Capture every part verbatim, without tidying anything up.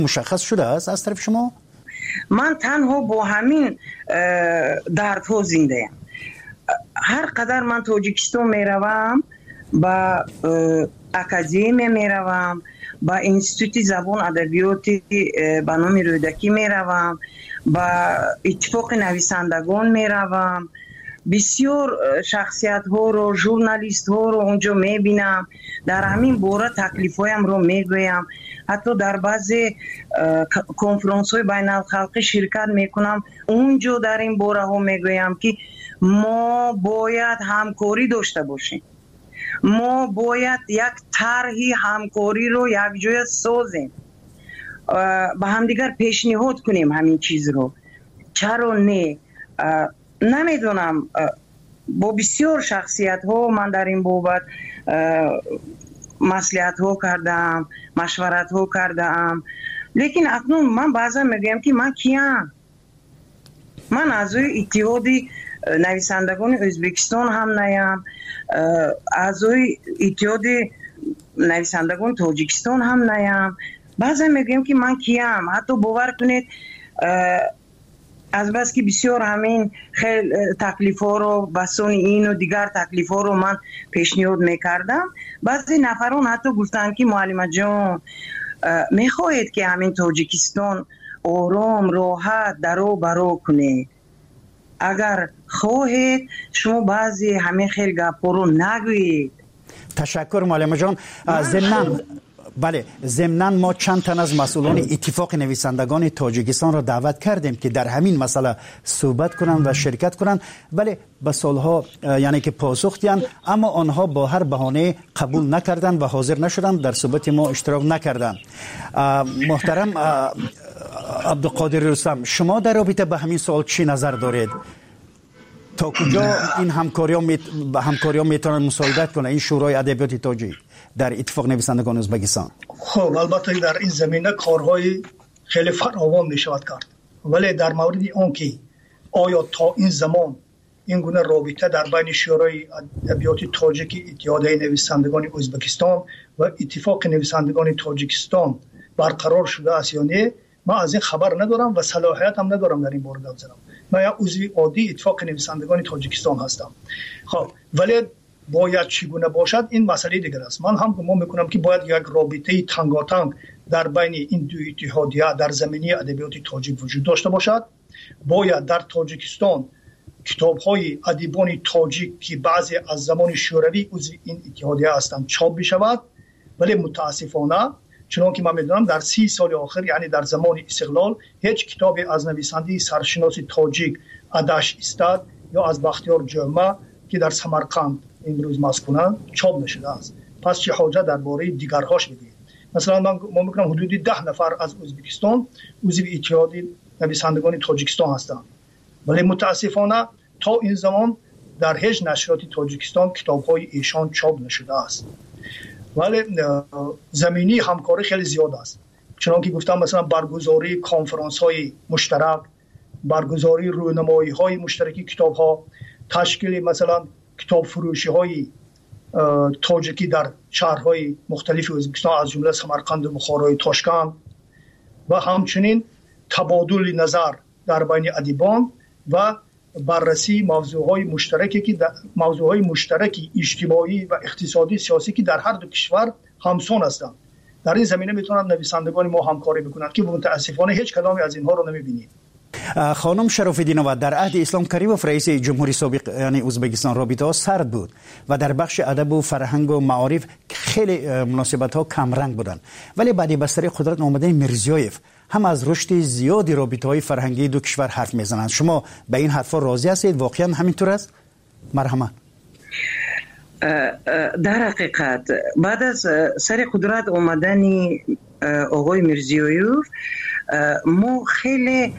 مشخص شده است از طرف شما؟ من تنها با همین دردها زنده ام. هر قدر من تاجیکستان میروم، با اکادمی میروم، با انستیتوت زبان ادبیات به نام رودکی میروم، با اتفاق نویسندگان میروم، بسیار شخصیت ها رو، ژورنالیست ها رو اونجا میبینم، در همین باره تکلیف هایم رو میگویم، حتی در بعضی کنفرانس های بین الخلقی شرکت میکنم، اونجا در این باره ها میگویم که ما باید همکاری داشته باشیم، ما باید یک طرحی همکاری رو یک جای سازیم، با همدیگر پیشنهاد کنیم همین چیز رو. چرا نه؟ نمیدونم، با بسیار شخصیت ها من در این بابت مصلحت ها کردم، مشورت ها کردم، لیکن اکنون من بعضا میگم که من کیم؟ من اعضای اتحاد نویسندگان ازبکستان هم نیم، اعضای اتحاد نویسندگان تاجیکستان هم نیم. بعضا میگم که من کیم؟ حتی باور کنید از بس که بسیار همین خیلی تکلیف ها رو، بسان این و دیگر تکلیف ها رو من پیشنهاد میکردم، بعضی نفران حتی گفتن که معلم جان میخواهید که همین تاجیکستان آرام راحت درو برو کنه، اگر خواهید شما بعضی همین خیلی گپا رو نگویید. تشکر معلم جان. ضمناً بله ضمناً ما چند تن از مسئولان اتفاق نویسندگان تاجیکستان را دعوت کردیم که در همین مسئله صحبت کنند و شرکت کنند، ولی به سالها یعنی که پاسخ دادند، اما آنها با هر بهانه قبول نکردند و حاضر نشدند، در صحبت ما اشتراک نکردند. محترم عبدالقادر رستم، شما در رابطه به همین سوال چی نظر دارید؟ تا کجا این همکاری ها می... همکاری ها میتونن مساعدت کنه این شورای ادبیات تاجیک در اتفاق نویسندگان ازبکستان؟ خب البته در این زمینه کارهای خیلی فراوان می شود کرد، ولی در مورد اون که آیا تا این زمان این گونه رابطه در بین شورای ادبیات تاجیک اتحاد نویسندگان ازبکستان و اتفاق نویسندگان تاجیکستان برقرار شده است یا نه، من از این خبر ندارم و صلاحیت هم ندارم در این مورد بزنم. من یک عضو عادی اتفاق نویسندگان تاجیکستان هستم. خب ولی باید چگونه باشد این مسئله دیگر است. من هم گمان میکنم که باید یک رابطه تنگاتنگ در بین این دو اتحادیه در زمینه ادبیات تاجیک وجود داشته باشد. باید در تاجیکستان کتاب‌های ادیبان تاجیک که بعضی از زمان شوروی عضو این اتحادیه هستند چاپ بشود، ولی متاسفانه چون که من میدونم در سی سال آخر، یعنی در زمان استقلال، هیچ کتاب از نویسنده سرشناس تاجیک ادش استاد یا از بختیار جرمه که در سمرقند امروز مسکونند چاپ نشده است. پس چه حاجت درباره دیگرهاش بگوییم؟ مثلا من ما میگم حدود ده نفر از ازبکستان عضو اتحاد نویسندگان تاجیکستان هستند، ولی متاسفانه تا این زمان در هیچ نشریات تاجیکستان کتاب‌های ایشان چاپ نشده است. ولی زمینی همکاری خیلی زیاد است، چنانکه گفتم مثلا برگزاری کنفرانس‌های مشترک، برگزاری رونمایی‌های مشترکی کتاب‌ها، تشکیل مثلا کتاب فروشی‌های تاجیکی در شهرهای مختلف ازبکستان از جمله سمرقند و بخارا و تاشکند، و همچنین تبادل نظر در بین ادیبان و بررسی موضوعهای مشترکی که موضوعهای مشترکی اجتماعی و اقتصادی سیاسی که در هر دو کشور همسان هستند. در این زمینه میتونن نویسندگان ما همکاری بکنند که متاسفانه هیچ کدامی از اینها رو نمیبینیم. خانم شراف‌الدینова، در عهد اسلام کریموف رئیس جمهوری سابق یعنی ازبکستان رابطه ها سرد بود و در بخش ادب و فرهنگ و معارف خیلی مناسبت ها کم رنگ بودن، ولی بعد بستر قدرت آمده میرزیایف هم از رشد زیادی رابطه های فرهنگی دو کشور حرف میزنند. شما به این حرفا راضی هستید؟ واقعا همینطور است؟ مرحمت. در حقیقت بعد از سر قدرت آمدن آقای میرزیایف ما خیلی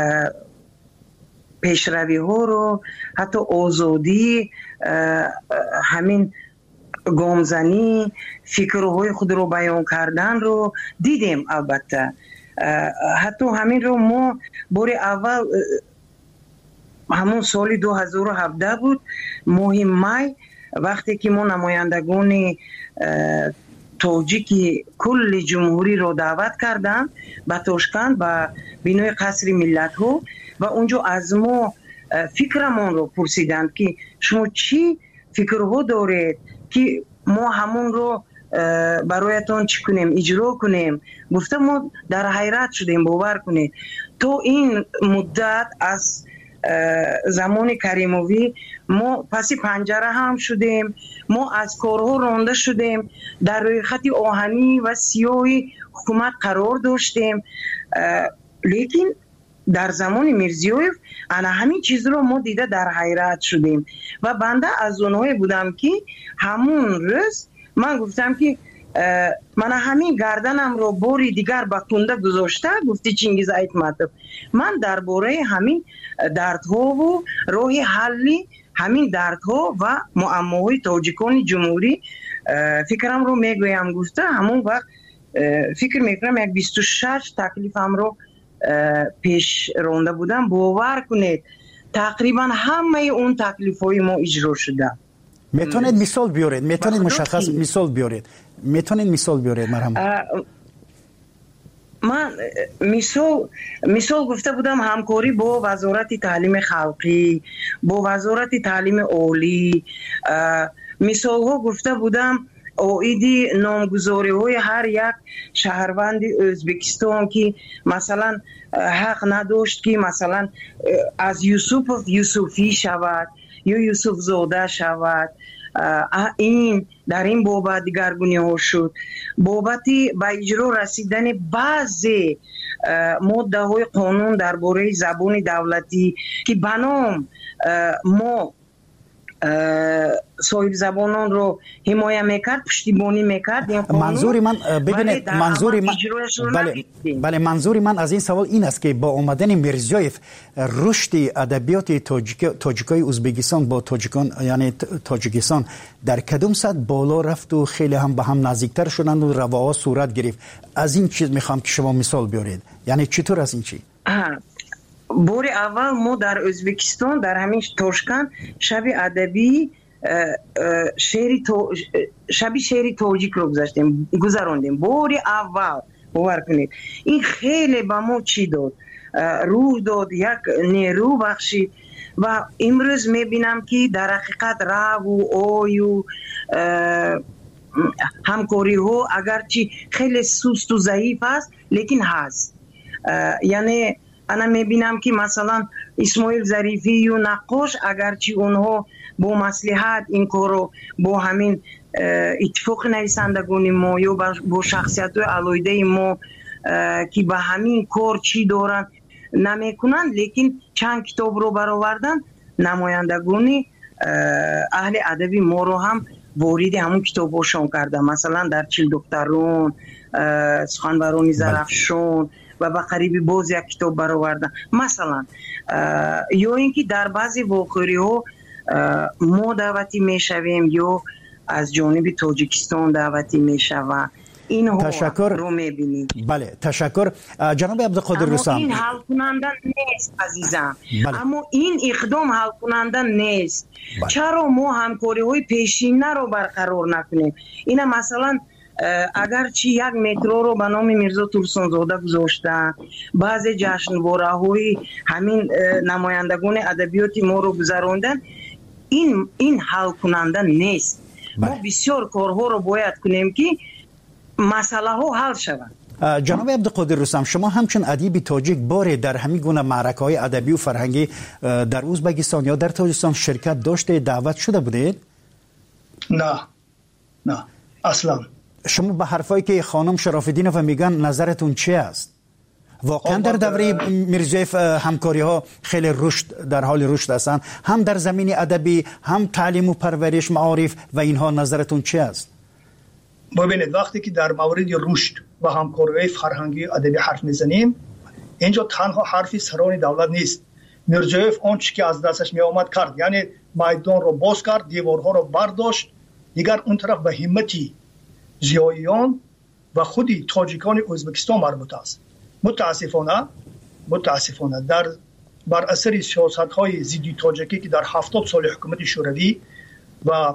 پیشروی ها رو، حتی آزادی، همین گامزنی، فکرهای خود رو بیان کردن رو دیدیم. البته حتی همین رو ما بار اول همون سال دو هزار و هفده بود، ماه می، وقتی که ما نمایندگان توجیکی کل جمهوری رو دعوت کردم به توشکند به بینوی قصر ملت ها و اونجا از ما فکرمون رو پرسیدند که شما چی فکرها دارید که ما همون رو برایتون چی کنیم اجرا کنیم. گفتم ما در حیرت شدیم، باور کنید تو این مدت از زمان کریموی ما پس پنجره هم شدیم، ما از کارها رانده شدیم، در روی خط آهنی و سیاهی حکومت قرار داشتیم، لیکن در زمان میرزیویف انا همین چیز رو ما دیده در حیرت شدیم و بنده از اونهایی بودم که همون روز من گفتم که من همین گردنم رو باری دیگر به کنده گذاشته. گفتی چینگیز ایتمتب من درباره همین دردها و راه حلی همین دردها و معماهای تاجیکان جمهوری فکرم رو میگویم. گفته همون وقت فکر میکنم یک بیست و شش تکلیفم رو پیش رونده بودم. باور کنید تقریبا همه اون تکلیف های ما اجرا شده. میتونید مثال بیارید؟ میتونید مشخص مثال بیارید؟ میتونید مثال بیارید مرحبا؟ من مثال مثال گفته بودم همکاری با وزارت تعلیم خلقی، با وزارت تعلیم عالی، مثال ها گفته بودم اویدی نامگذاری های هر یک شهروند ازبکستان که مثلا حق نداشت که مثلا از یوسف یوسفی شود یا یوسف زاده شود. این در این بابت دیگرگونی ها شد. بابتی به اجرا رسیدن بعضی ماده های قانون درباره زبان دولتی که بنام ما صاحب زبانان رو حمایت میکرد، پشتیبانی میکرد. منظوری من ببینید منظوری من بله بله منظوری من از این سوال این است که با اومدن میرزیویف رشد ادبیات تاجیکای ازبکستان با تاجیکان یعنی تاجیکستان در کدوم سطح بالا رفت و خیلی هم به هم نزدیکتر شدند و رواها صورت گرفت. از این چیز میخوام که شما مثال بیارید، یعنی چطور از این چی؟ بار اول ما در ازبکستان در همین توشکند شب ادبی شعری تو شبی شعری تاجیک رو گذاشتیم گذراندیم. بار اول باور کنید این خیلی به ما چی داد، روح داد، یک نیرو بخشید و امروز میبینم که در حقیقت رو و آی و همکاری ها اگرچه خیلی سست و ضعیف است لیکن هست. یعنی انا میبینم که مثلا اسماعیل ظریفی و نقاش اگرچه اونها با مصلحت این کارو با همین اتفاق نویسندگان ما یا با شخصیت های علایده ما که به همین کار چی دارن نمیکنن، لیکن چند کتاب رو برآوردن نمایندگان اهل ادبی ما رو هم وارد همون کتاباشون کردن. مثلا در چیل دخترون، سخنوران زرافشان و به قریبی باز یک کتاب برآوردن مثلا. یا اینکه در بعضی واقعی ها ما دعوتی میشویم یا از جانب تاجیکستان دعوتی میشوند. اینها تشکر رو میبینید. بله تشکر جناب عبدالقادر رسام. این حل کننده نیست عزیزم. بله. اما این اقدام حل کننده نیست. بله. چرا ما همکاری های پیشینه رو برقرار نکنیم؟ اینا مثلا اگر چی یک مترو رو به نام میرزا ترسانزاده گذاشتن، بعضی جشنواره های همین نمایندگان ادبیات ما رو گذراندن، این این حل کننده نیست. بله. ما بسیار کارها رو باید کنیم که مسئله ها حل شود. جناب عبدالقادر رسام، شما همچون ادیب تاجیک باره در همین گونه معرکه های ادبی و فرهنگی در ازبکستان یا در تاجیکستان شرکت داشته، دعوت شده بودید؟ نه نه اصلا. شما به حرفایی که خانم شراف‌الدینوف میگن نظرتون چی است؟ واقعا در دوره میرزیویف همکاری ها خیلی رشد در حال رشد هستند، هم در زمین ادبی هم تعلیم و پرورش معارف و اینها، نظرتون چی است؟ ببینید وقتی که در مورد رشد و همکاری فرهنگی ادبی حرف میزنیم، اینجا تنها حرفی سران دولت نیست. میرزیویف آنچه که از دستش می آمد کرد، یعنی میدان رو باز کرد، دیوارها رو برداشت. دیگر اون طرف به همتی زیاییان و خودی تاجیکان ازبکستان مربوط است. متاسفانه متاسفانه در بر اثر سیاست‌های ضد تاجیکی که در هفتاد سال حکومت شوروی و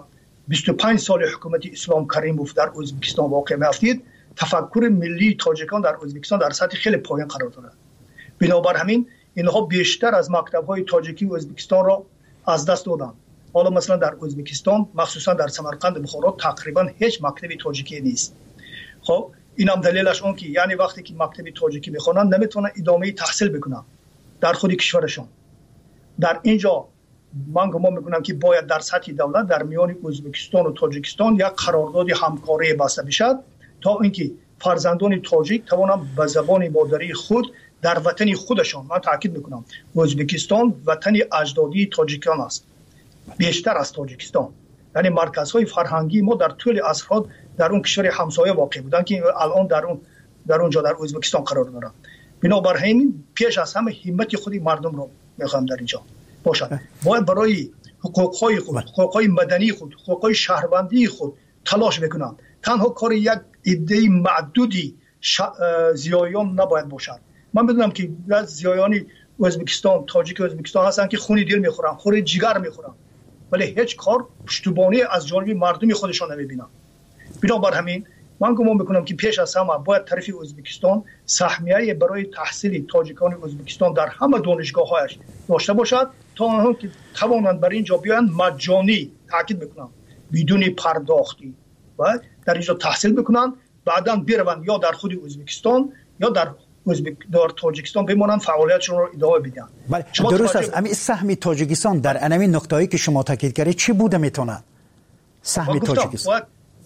بیست و پنج سال حکومت اسلام کریموف در ازبکستان واقع می‌افتید، تفکر ملی تاجیکان در ازبکستان در سطح خیلی پایین قرار دارد. بنابر همین اینها بیشتر از مکتب‌های تاجیکی ازبکستان را از دست دادند. حالا مثلا در ازبکستان مخصوصا در سمرقند بخارا تقریبا هیچ مکتبی تاجیکی نیست. خب اینم دلیلش اون که یعنی وقتی که مکتبی تاجیکی میخوانند نمیتونن ادامه تحصیل بکنن در خود کشورشون. در اینجا من گمان میکنم که باید در سطح دولت در میان ازبکستان و تاجیکستان یک قرارداد همکاری بسته بشد تا اینکه فرزندان تاجیک توانند به زبان مادری خود در وطن خودشان، من تاکید میکنم ازبکستان وطن اجدادی تاجیکان است بیشتر از تاجیکستان، یعنی مرکزهای فرهنگی ما در طول عصرها در اون کشور همسایه واقع بودن که الان در اون در اونجا در ازبکستان قرار دارن. بنابراین پیش از همه همت خودی مردم رو میخوام در اینجا باشد. باید برای حقوقهای خود، حقوقهای مدنی خود، حقوقهای شهروندی خود تلاش بکنند. تنها کار یک عده معدودی ش... زیایان نباید باشد. من بدونم که از زیایانی ازبکستان، تاجیک ازبکستان هستن که خونی دل میخورن، خون جگر میخورن، ولی هیچ کار پشتیبانی از جانب مردم خودشان نمیبینن. بنابر همین من گمان میکنم که پیش از همه باید طرف ازبکستان سهمیه برای تحصیل تاجیکان ازبکستان در همه دانشگاه‌هایش داشته باشد تا آنها که توانند برای اینجا بیان مجانی، تاکید میکنم بدون پرداختی و در اینجا تحصیل بکنن، بعداً بروند یا در خود ازبکستان یا در ازبک در تاجیکستان بمونن فعالیتشون رو ادامه بدن. بله درست است. امی سهم تاجیکستان در انمی نقطه‌ای که شما تاکید کردید چی بوده میتونه؟ سهم تاجیکستان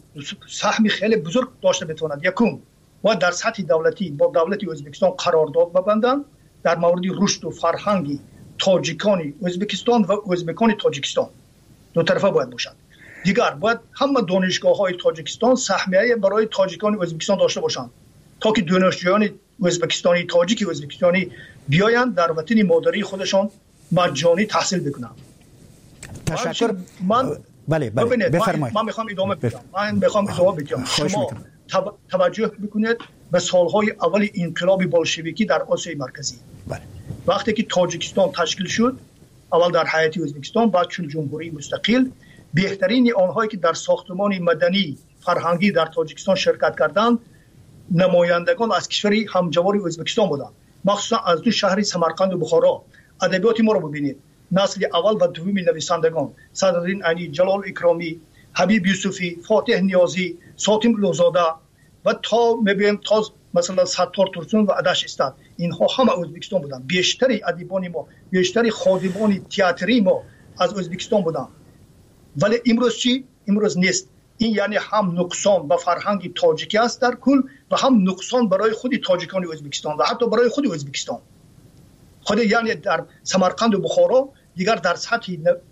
سهمی خیلی بزرگ داشته بتواند. یکم باید در سطح دولتی با دولت ازبکستان قرارداد ببندند در مورد رشد و فرهنگی تاجیکان ازبکستان و ازبکان تاجیکستان، دو طرفه باید باشند. دیگر باید همه دانشگاه‌های تاجیکستان سهمیه برای تاجیکان ازبکستان داشته باشند تا که دانشجویان ازبکستانی، تاجیک ازبکستانی بیایند در وطن مادری خودشان مجانی تحصیل بکنند. تشکر. من بله بله بفرمایید. من میخوام ادامه بدم. من میخوام ادامه بدم. شما توجه بکنید به سالهای اول انقلاب بولشویکی در آسیای مرکزی. بله. وقتی که تاجیکستان تشکیل شد، اول در هیئت ازبکستان، بعد چون جمهوری مستقل، بهترین آنهایی که در ساختمان مدنی فرهنگی در تاجیکستان شرکت کردند نمایندگان از کشوری همجوار ازبکستان بودند. مخصوصا از دو شهر سمرقند و بخارا. ادبیات ما رو ببینید. نسل اول و دوم نویسندگان صدرالدین علی، جلال اکرامی، حبیب یوسفی، فاتح نیازی، ساتم لوزاده و تا میبینیم تا مثلا ستار ترسون و عدش استاد، اینها همه ازبکستان بودن. بیشتری ادیبان ما، بیشتری خادمان تئاتری ما از ازبکستان بودن. ولی امروز چی؟ امروز نیست. این یعنی هم نقصان به فرهنگ تاجیکی است در کل و هم نقصان برای خود تاجیکان ازبکستان و حتی برای خود ازبکستان. خود یعنی در سمرقند و بخارا دیگر در سطح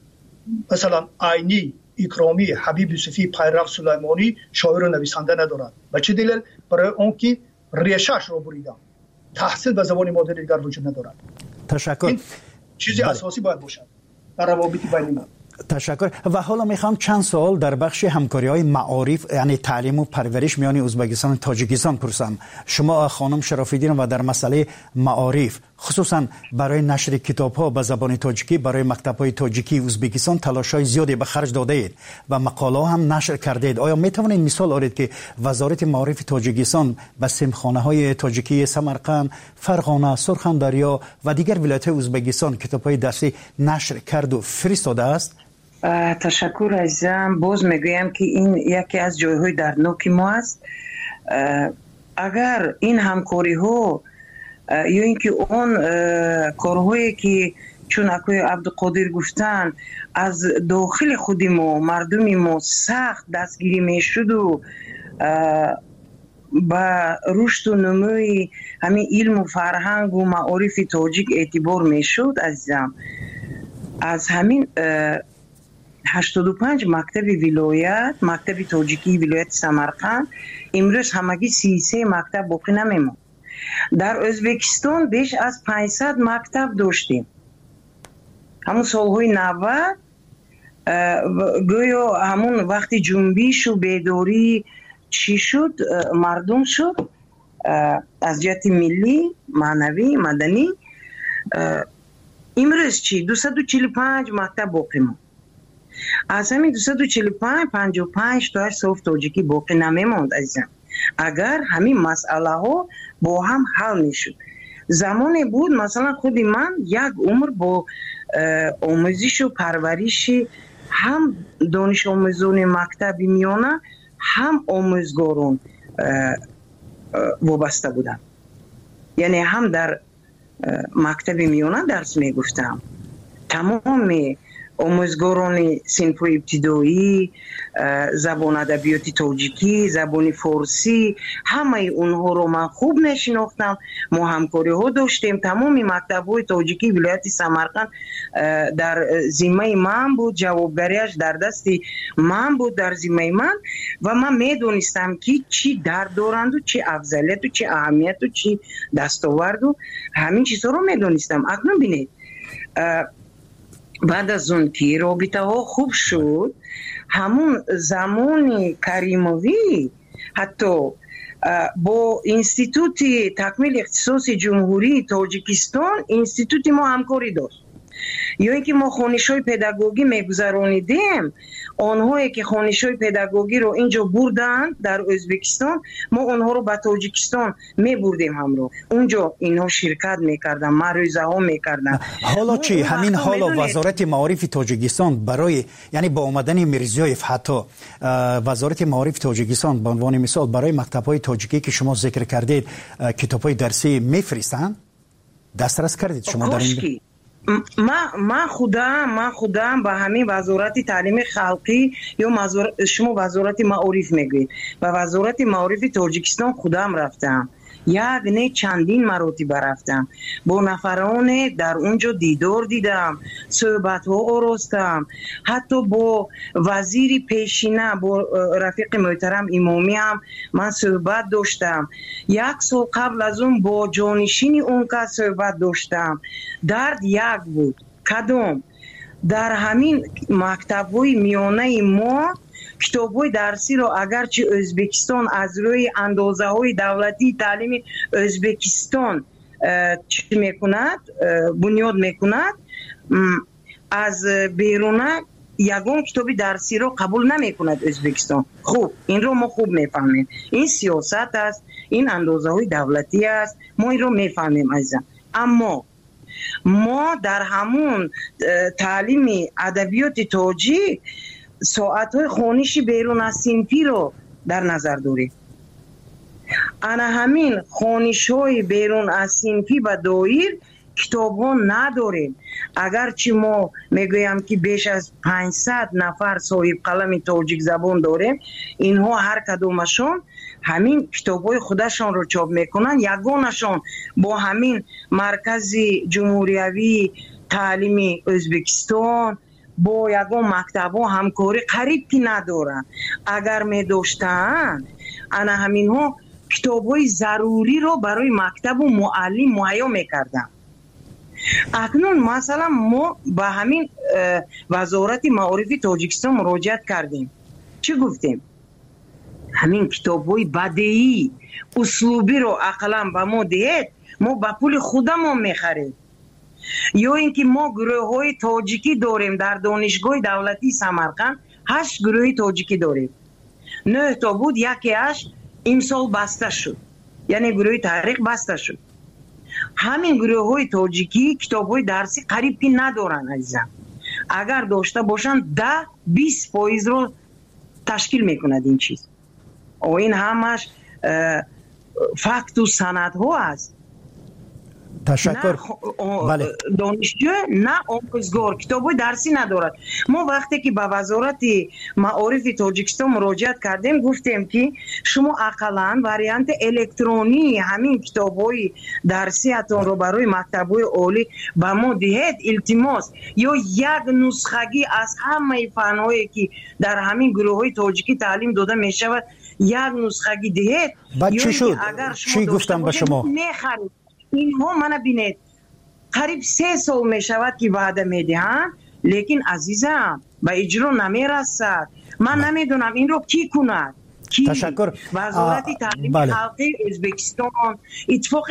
مثلا عینی، اکرامی، حبیب یوسفی، پیرو سلیمانی شاعر و نویسنده ندارند. و چه دلیل؟ برای اون که ریشه‌اش رو بریدن. تحصیل به زبان مادری دیگر وجود ندارد. تشکر. این چیزی بله. اساسی باید باشد در روابط بین ما. تشکر. و حالا میخوام چند سوال در بخش همکاری‌های معارف یعنی تعلیم و پرورش میان ازبکستان و تاجیکستان پرسم. شما خانم شرافی‌دین و در مسئله معارف خصوصا برای نشر کتاب‌ها به زبان تاجیکی برای مکتب‌های تاجیکی ازبکستان تلاش‌های زیادی به خرج داده اید و مقاله هم نشر کرده اید. آیا میتوانید مثال آورید که وزارت معارف تاجیکستان به سیمخانه‌های تاجیکی سمرقند، فرغانه، سرخندریا و دیگر ولایت‌های ازبکستان کتاب‌های درسی نشر کرد و فرستاده است؟ تشکر عزیزم. باز میگویم که این یکی از جایهای دردناک ما است. اگر این همکاری ها یا اینکه اون کارهایی که چون اکوی عبدالقادر گفتن از داخل خود ما مردم ما سخت دستگیری میشد و با رشد و نموی همین علم و فرهنگ و معارف تاجیک اعتبار میشد عزیزم، از همین هشتاد و پنج مکتب ولایت، مکتب تاجیکی ولایت سمرقند امروز همگی سی و سه مکتب باقی نمیموند. در ازبکستان بیش از پانصد مکتب داشتیم. همون سالهای نود گویا همون وقتی جنبش و بیداری چی شد مردم شد از جهت ملی، معنوی، مدنی، امروز چی دویست و چهل و پنج مکتب باقی ماند. از همین دویست و چهل و پنج پنجاه و پنج تا صرف تاجیکی باقی نمیموند عزیزم. اگر همین مسئله ها با هم حل میشد. زمانی بود مثلا خودی من یک عمر با آموزش و پرورش هم دانش آموزان مکتب میانه هم آموزگاران وابسته بودم. یعنی هم در مکتب میانه درس میگفتم. تمام آموزگاران صنف ابتدایی، زبان ادبیات تاجیکی، زبان فارسی، همه اونها رو من خوب نشناختم. ما همکاری ها داشتیم. تمام مکتب های تاجیکی ولایت سمرقند در ذمه من بود، جوابداریش در دست من بود، در ذمه من، و من میدونستم که چی درد دارند و چی افضلیت و چی اهمیت و چی دستاورد و همین چیزها رو میدونستم. اکنون بینید بعد از اون که رابطه ها خوب شد، همون زمان کریموی حتی با انستیتوت تکمیل اختصاص جمهوری تاجیکستان انستیتوت ما همکاری داشت. یا اینکه ما خوانش‌های پداگوژی میگذرانیدیم، آنهایی که خوانش‌های پداگوژی رو اینجا بردن در ازبکستان، ما آنها رو به تاجیکستان میبردیم همراه. اونجا اینها شرکت میکردن، معروضه ها میکردن. حالا چی همین حالا وزارت معارف تاجیکستان برای یعنی با اومدن میرزیوف حتی وزارت معارف تاجیکستان به عنوان مثال برای مکتب‌های تاجیکی که شما ذکر کردید کتاب‌های درسی میفرستن؟ دسترس کردید شما در این؟ ما ما خودم ما خودم با همین وزارت تعلیم خلقی یا وزارت شما وزارت معارف میگید، با وزارت معارف تاجیکستان خودم رفتم، یک نه چندین مراتب رفتم، با نفران در اونجا دیدار دیدم، صحبت ها آراستم، حتی با وزیر پیشینه با رفیق محترم امامی هم من صحبت داشتم. یک سال قبل از اون با جانشین اون که صحبت داشتم. درد یک بود. کدام؟ در همین مکتب‌های میانه ما کتاب‌های درسی رو اگرچه ازبکستان از روی اندازه‌های دولتی تعلیم ازبکستان چی میکند بنیاد میکند، از بیرونه یگان کتابی درسی رو قبول نمیکند ازبکستان. خوب این رو ما خوب میفهمیم، این سیاست است، این اندازه‌های دولتی است، ما این رو میفهمیم عزیزم. اما ما در همون تعلیم ادبیات تاجیک ساعت‌های خوانش بیرون از صنفی رو در نظر داریم. انا همین خوانش‌های بیرون از صنفی و دایر کتاب‌ها نداریم. اگرچه ما میگویم که بیش از پانصد نفر صاحب قلم تاجیک زبان داریم، اینها هر کدومشون همین کتاب‌های خودشان رو چاپ میکنن. یگانشان با همین مرکز جمهوریوی تعلیم ازبکستان با یگان مکتب‌ها همکاری قریب که ندارن. اگر می داشتن انا همین ها کتاب‌های ضروری رو برای مکتب و معلم مهیا میکردن. اکنون مثلا ما با همین وزارت معارف تاجیکستان مراجعت کردیم. چی گفتیم؟ همین کتاب‌های بدیعی اسلوبی رو اقلا به ما دهید، ما با پول خودمون میخریم. یا اینکه ما گروه های تاجیکی داریم در دانشگاه دولتی سمرقند، هشت گروه تاجیکی داریم. نه تا بود، یکی هشت امسال بسته شد، یعنی گروه تحریک بسته شد. همین گروه های تاجیکی کتاب های درسی قریب که ندارن عزیزم. اگر داشته باشن ده بیست فایز رو تشکیل میکند این چیز. و این همش فکت و سند ها است. تشکر. بله. دانشجو نه آموزگار کتاب درسی ندارد. ما وقتی که به وزارت معارف تاجیکستان مراجعت کردیم گفتیم که شما اقلا وریانت الکترونی همین کتاب‌های درسیتون رو برای مکتب‌های عالی به ما دهید التماس، یا یک نسخگی از همه فن‌هایی که در همین گروه‌های تاجیکی تعلیم داده می‌شود یک نسخگی دهید. بعد چی شد؟ چی گفتم به شما؟ می‌خرید. اینها منو بینید قریب سه سال می شود که وعده می دهند، لیکن عزیزم به اجرا نمی رسد. من نمیدونم این رو کی کند. کی؟ تشکر. وزارت تعلیم بله. خلقی ازبکستان، اتفاق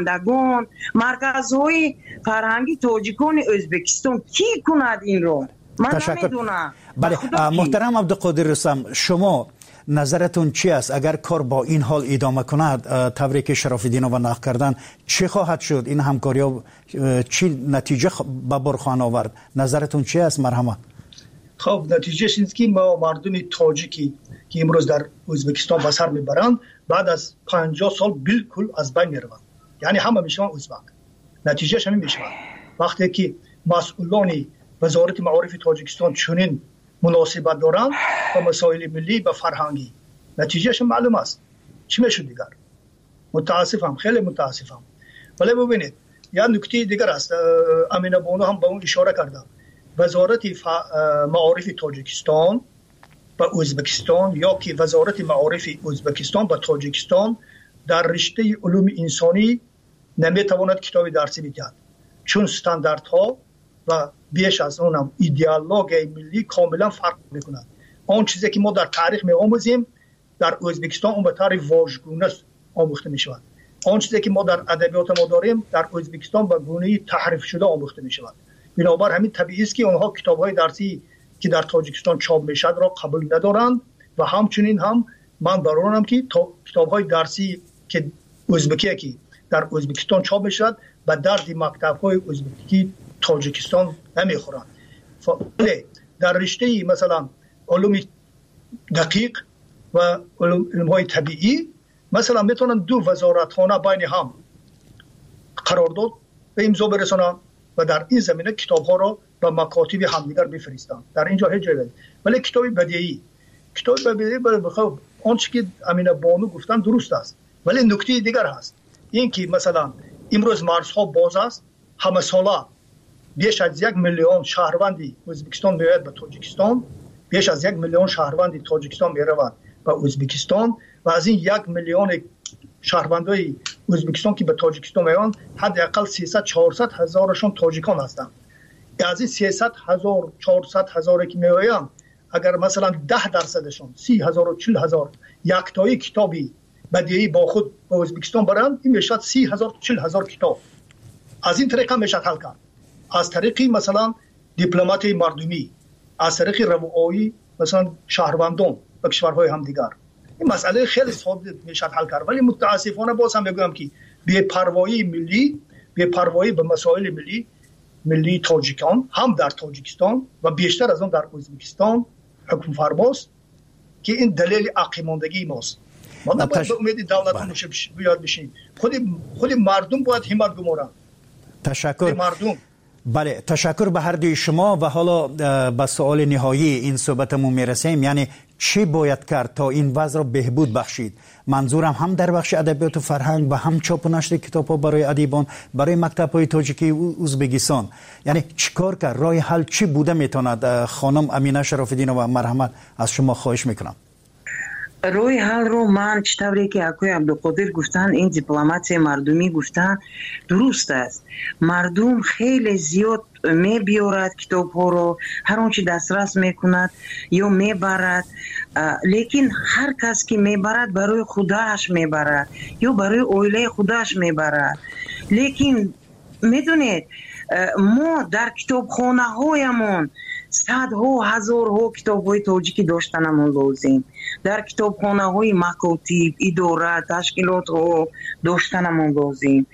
نویسندگان، مرکزهای فرهنگی تاجیکان ازبکستان کی کند این رو؟ من نمیدونم. بله محترم عبدالقادر رستم، شما نظرتون چی است؟ اگر کار با این حال ادامه کند، تبریک شراف‌الدین و نقد کردن، چی خواهد شد؟ این همکاری ها چی نتیجه به بر خواهد آورد؟ نظرتون چی است؟ مرحمت. خب نتیجهش این است که ما مردم تاجیکی که امروز در ازبکستان به سر میبرند بعد از پنجاه سال بالکل از بین میروند، یعنی همه میشوند ازبک. نتیجهش همین میشود وقتی که مسئولان وزارت معارف تاجیکستان چنین مناسبت دارند با مسائل ملی و فرهنگی، نتیجهش معلوم است. چی میشه دیگر؟ متاسفم، خیلی متاسفم. ولی ببینید یا نکته دیگر است، امینه بانو هم به اون اشاره کرده. وزارت معارف تاجیکستان با ازبکستان یا که وزارت معارف ازبکستان با تاجیکستان در رشته علوم انسانی نمیتواند کتاب درسی بگیرد، چون استانداردها و بیش از اونم ایدئولوژی ملی کاملا فرق میکند. آن چیزی که ما در تاریخ میآموزیم در ازبکستان اون به طور واژگونه آموخته میشود. آن چیزی که ما در ادبیات ما داریم در ازبکستان به گونه تحریف شده آموخته میشود. بنابر همین طبیعی است که اونها کتاب‌های درسی که در تاجیکستان چاپ میشد را قبول ندارند و همچنین هم من برانم که کتاب‌های درسی که ازبکی که در ازبکستان چاپ میشد به درد مکتب‌های ازبکی تاجیکستان نمیخورند. ولی در رشته مثلا علوم دقیق و علوم‌های طبیعی مثلا میتونن دو وزارتخانه بین هم قرارداد به امضا برسونن و در این زمینه کتاب‌ها را به مکاتب همدیگر بفرستند. در اینجا هیچ جایی. ولی کتاب بدیعی کتاب بدیعی بخوام آنچه که امینه بانو گفتن درست است، ولی نکته دیگر هست، این که مثلا امروز مرزها باز است، همه ساله بیش از یک میلیون شهروندی ازبکستان میاد به تاجیکستان، بیش از یک میلیون شهروندی تاجیکستان میروند به ازبکستان و از این یک میلیون شهروندای ازبکستان که به تاجیکستان میان حداقل سیصد چهارصد هزارشون تاجیکان هستند. از این سیصد هزار چهارصد هزار که میآیند اگر مثلا ده درصدشون سی هزار و چهل هزار یک تایی کتابی بدیعی با خود به ازبکستان برند، این میشد سی هزار چهل هزار کتاب. از این طریقه میشد حل کرد، از طریقی مثلا دیپلمات مردمی، از طریق روایی مثلا شهروندان و کشورهای همدیگر. این مسئله خیلی ساده میشد حل کرد، ولی متاسفانه باز هم میگم که بی‌پروایی ملی، بی‌پروایی به مسائل ملی ملی تاجیکان هم در تاجیکستان و بیشتر از اون در ازبکستان حکم فرماست که این دلیل عقیماندگی ماست. ما نباید به امید دولت بیاد بشیم، خود خود مردم باید همت گمارن. تشکر مردم. بله، تشکر به هر دوی شما و حالا به سوال نهایی این صحبتمون میرسیم، یعنی چی باید کرد تا این وضع را بهبود بخشید؟ منظورم هم در بخش ادبیات و فرهنگ و هم چاپ و نشر کتاب‌ها برای ادیبان، برای مکتب‌های تاجیکی و ازبکستان، یعنی چیکار کرد؟ راه حل چی بوده میتواند؟ خانم امینه شراف‌الدین و مرحمت از شما خواهش میکنم. روی حل رو من چطوری که اکوی عبدالقادر گفتن، این دیپلمات مردمی گفتن درست است. مردم خیلی زیاد می بیارد کتاب ها رو، هر اون چی دسترس میکند یا می برد، لیکن هر کس که می برد برای خودش می برد یا برای اویله خودش می برد. لیکن میدونید ما در کتاب خانه هایمون صدها هزارها کتاب های تاجیکی داشتنمون لازم، در کتابخانه های مکاتب، اداره، تشکیلات ها داشتنمون لازم.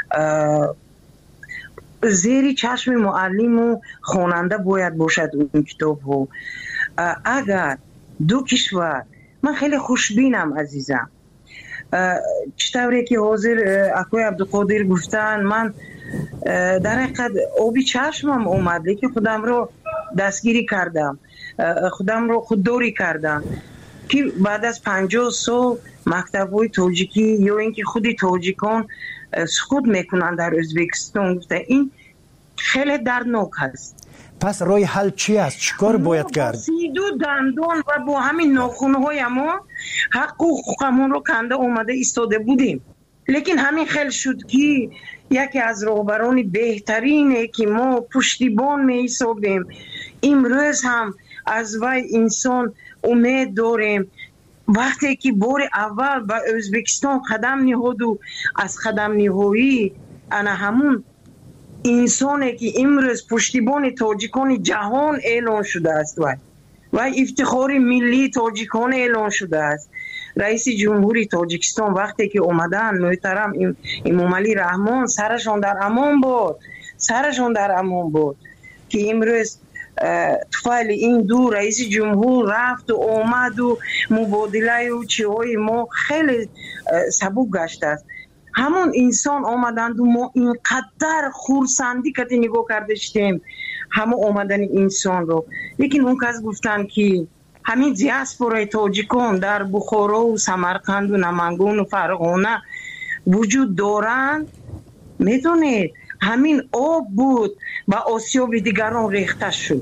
زیر چشم معلم و خواننده باید باشد اون کتاب ها. اگر دو کشور، من خیلی خوشبینم عزیزم، چطوری که حاضر اکوی عبدالقادر گفتن، من در حقیقت آبی چشمم اومد، لیکن خودم رو دستگیری کردم، خودم رو خودداری کردم که بعد از پنجاه سال مکتب‌های تاجیکی یا اینکه خودی تاجیکان سقوط میکنن در ازبکستان، گفته این خیلی دردناک هست. پس راه حل چی است؟ چیکار باید کرد؟ سیدو دندان و با همین ناخون‌های ما حق و حقوقمون رو کنده اومده ایستاده بودیم، لیکن همین خیلی شد که یکی از رهبران بهترینه که ما پشتیبان می حسابیم، امروز هم از وی انسان امید داریم. وقتی که بار اول به ازبکستان قدم نهاد و از قدم نهایی انا همون انسانی که امروز پشتیبان تاجیکان جهان اعلان شده است و و افتخار ملی تاجیکان اعلان شده است. رئیس جمهوری تاجیکستان وقتی که اومدن محترم امام علی رحمان سرشون در امان بود سرشون در امان بود که امروز طفل این دو رئیس جمهور رفت و اومد و مبادله و چیهای ما خیلی سبک گشته است. همون انسان آمدند و ما اینقدر خورسندی که نگاه کردشتیم همه آمدن انسان رو. لیکن اون کس گفتن که همین دیاسپورای تاجیکان در بخارا و سمرقند و نمنگان و فرغانه وجود دارند. میدونید همین آب بود و آسیاب دیگران ریخته شد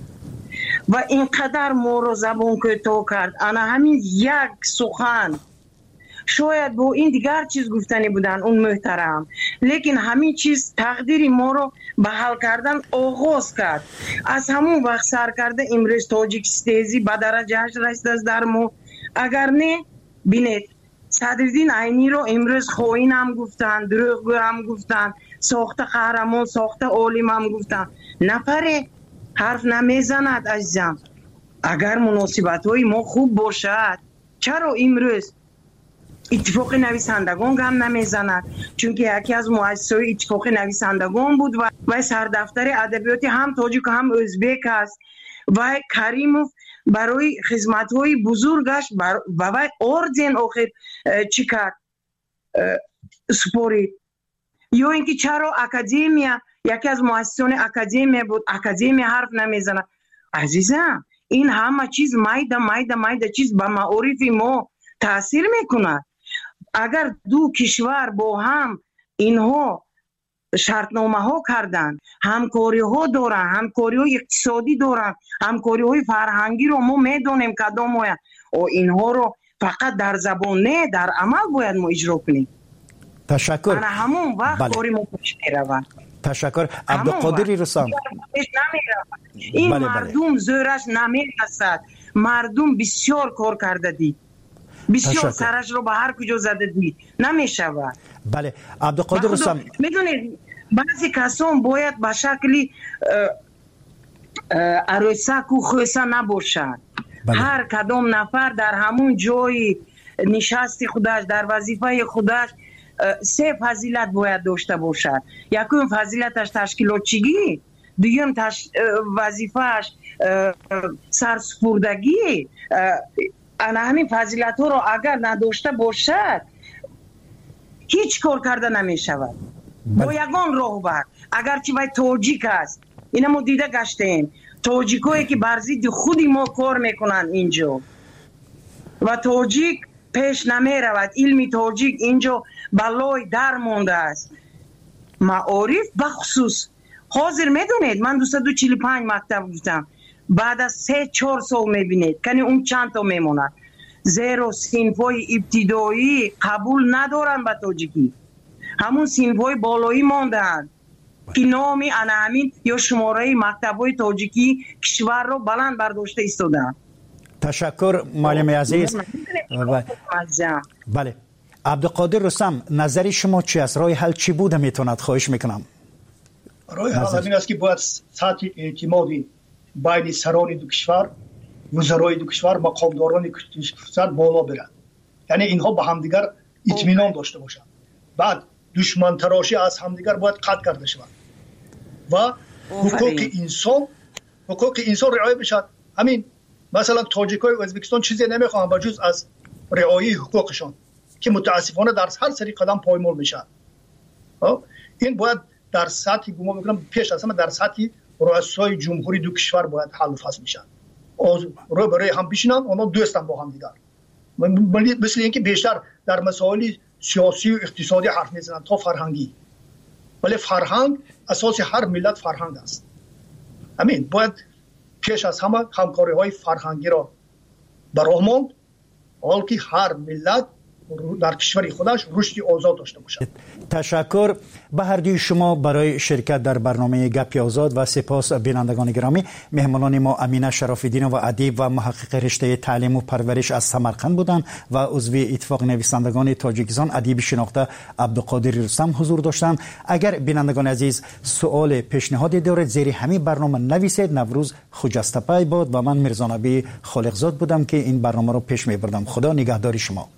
و اینقدر ما رو زبان کوتاه کرد. انا همین یک سخن شاید با این دیگر چیز گفتنی بودن اون محترم، لیکن همین چیز تقدیر ما رو به حل کردن آغاز کرد. از همون وقت سر کرده امروز تاجیکستانی به درجهش رسیده است در ما. اگر نه بینید صدرالدین عینی رو امروز خائن هم گفتن، دروغگو هم گفتن، ساخته قهرمان ساخته عالم هم گفتن. نفره حرف نمیزند عزیزم. اگر مناسبت های ما خوب باشد چرا امروز اتفاق نویسندگان گم نمیزند؟ چون که یکی از مؤسسای اتفاق نویسندگان بود و و سردفتر ادبیات هم تاجیک هم ازبک است و کریموف برای خدمت‌های بزرگش بر... و و اردن آخر چی کرد سپورید. یا اینکه چرا اکادمیا یکی از مؤسسان اکادمیا بود اکادمیا حرف نمیزند؟ عزیزم این همه چیز مایده مایده مایده چیز به معارف ما تاثیر میکنه. اگر دو کشور با هم اینها شرطنامه ها کردن، همکاری ها دارن، همکاری های اقتصادی دارن، همکاری های فرهنگی رو ما میدونیم کدام باید و اینها رو فقط در زبان نه در عمل باید ما اجرا کنیم. تشکر. انا همون وقت بله. کاری ما پیش میروند. تشکر. عبدالقادر رسام. این بله مردم بله. زورش نمیرسد. مردم بسیار کار کرده دید. بسیار سرش رو به هر کجا زده دید. نمیشود. بله. عبدالقادر رسام. میدونید بعضی کسان باید به شکلی عروسک و خویسه نباشند. بله. هر کدام نفر در همون جای نشست خودش در وظیفه خودش سه فضیلت باید داشته باشد. یکم فضیلتش تشکیلاتچی، دوم تش... وظیفهش سرسپردگی. انا همین فضیلت ها رو اگر نداشته باشد هیچ کار کرده نمی شود. با یگان راهبر اگرچه باید تاجیک است، اینا ما دیده گشتیم تاجیک هایی که بر ضد خودی ما کار میکنن اینجا و تاجیک پیش نمی رود. علمی تاجیک اینجا بلای در مونده است. معارف بخصوص حاضر میدونید من دوست دو چلی پنج مکتب گفتم بعد از سه چهار سال میبینید کنی اون چند تا میموند زیرا صنفای ابتدایی قبول ندارن به تاجیکی، همون صنفای بالایی ماندن که نامی انا همین یا شماره مکتبای تاجیکی کشور رو بلند برداشته ایستادن. تشکر معلم عزیز. بله عبدالقادر رسام نظر شما چی است؟ راه حل چی بوده میتوند؟ خواهش میکنم. راه حل این است که باید سطح اعتمادی بین سران دو کشور، وزرای دو کشور، مقامداران دو کشور بالا برد. یعنی اینها به همدیگر اطمینان داشته باشند. بعد دشمن تراشی از همدیگر باید قطع کرده شود و حقوق انسان حقوق انسان رعایت بشود. همین مثلا تاجیکای ازبکستان چیزی نمیخوان بجز از رعایت حقوقشان که متاسفانه در هر سری قدم پایمال میشه. این باید در سطح گمان میکنم پیش از همه در سطح رؤسای جمهوری دو کشور باید حل و فصل میشن. رو برای هم بشینن اونا دوستن با هم دیگر. مثل اینکه بیشتر در مسائل سیاسی و اقتصادی حرف میزنن تا فرهنگی. ولی فرهنگ اساس هر ملت فرهنگ است. همین باید پیش از همه همکاری های فرهنگی را براه ماند حال که هر ملت در کشور خودش رشد آزاد داشته باشد. تشکر به هر دوی شما برای شرکت در برنامه گپ آزاد و سپاس بینندگان گرامی. مهمانان ما امینه شراف‌الدین و ادیب و محقق رشته تعلیم و پرورش از سمرقند بودند و عضو اتفاق نویسندگان تاجیکستان ادیب شناخته عبدالقادر رستم حضور داشتند. اگر بینندگان عزیز سوال پیشنهادی دارید زیر همین برنامه نویسید. نوروز خجسته پی باد و من میرزا نبی خالقزاد بودم که این برنامه رو پیش میبردم. خدا نگهدار شما.